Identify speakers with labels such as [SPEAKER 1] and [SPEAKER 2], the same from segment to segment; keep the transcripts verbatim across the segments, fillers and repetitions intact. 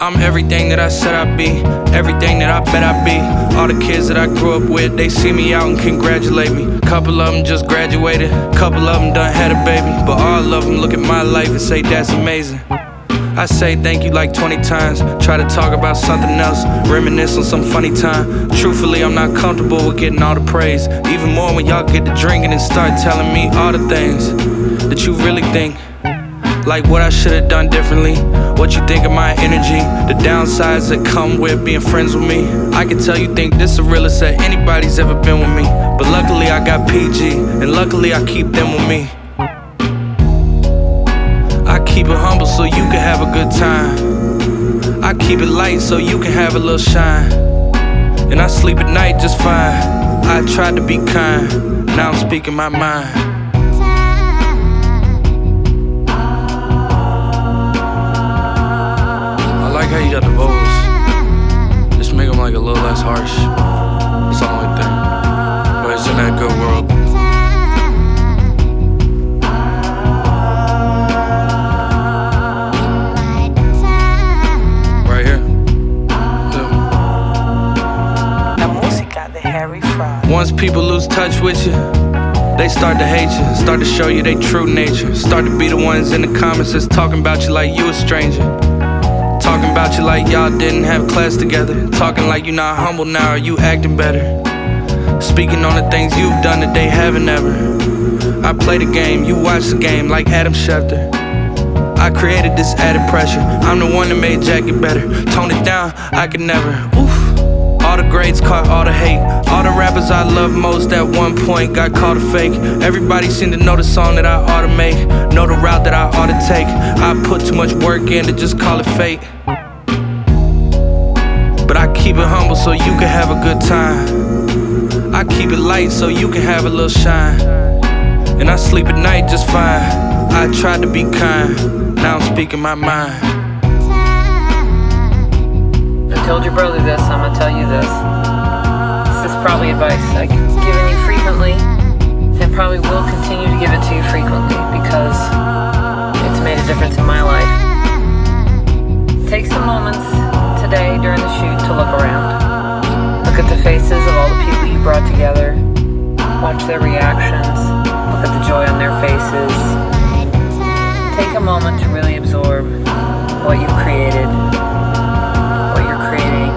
[SPEAKER 1] I'm everything that I said I'd be, everything that I bet I'd be. All the kids that I grew up with, they see me out and congratulate me. Couple of them just graduated, couple of them done had a baby, but all of them look at my life and say that's amazing. I say thank you like twenty times, try to talk about something else, reminisce on some funny time. Truthfully, I'm not comfortable with getting all the praise, even more when y'all get to drinking and start telling me all the things that you really think. Like what I should've done differently, what you think of my energy, the downsides that come with being friends with me. I can tell you think this the realest that anybody's ever been with me, but luckily I got P G, and luckily I keep them with me. I keep it humble so you can have a good time. I keep it light so you can have a little shine. And I sleep at night just fine. I tried to be kind, now I'm speaking my mind. I like how you got the vocals. Just make them like a little less harsh. That's the only thing. But it's in that good world. Right here.
[SPEAKER 2] La música de Harry Fraud.
[SPEAKER 1] Once people lose touch with you, they start to hate you, start to show you their true nature, start to be the ones in the comments that's talking about you like you a stranger, talking about you like y'all didn't have class together, talking like you not humble now or you acting better, speaking on the things you've done that they haven't ever. I play the game, you watch the game like Adam Schefter. I created this added pressure, I'm the one that made Jack get better. Tone it down, I could never. Oof. All the grades caught all the hate. All the rappers I love most at one point got called a fake. Everybody seemed to know the song that I ought to make, know the route that I ought to take. I put too much work in to just call it fate. But I keep it humble so you can have a good time. I keep it light so you can have a little shine. And I sleep at night just fine. I tried to be kind, now I'm speaking my mind.
[SPEAKER 3] I told your brother this, I'm gonna tell you this. This is probably advice I've given you frequently, and probably will continue to give it to you frequently because it's made a difference in my life. Take some moments today during the shoot to look around. Look at the faces of all the people you brought together. Watch their reactions. Look at the joy on their faces. Take a moment to really absorb what you've created, what you're creating,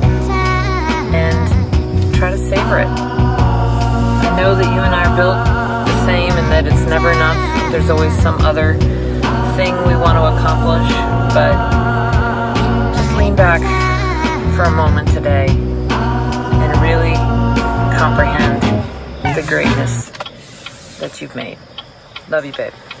[SPEAKER 3] and try to savor it. I know that you and I are built the same and that it's never enough. There's always some other thing we want to accomplish, but just lean back for a moment today and really comprehend the greatness that you've made. Love you, babe.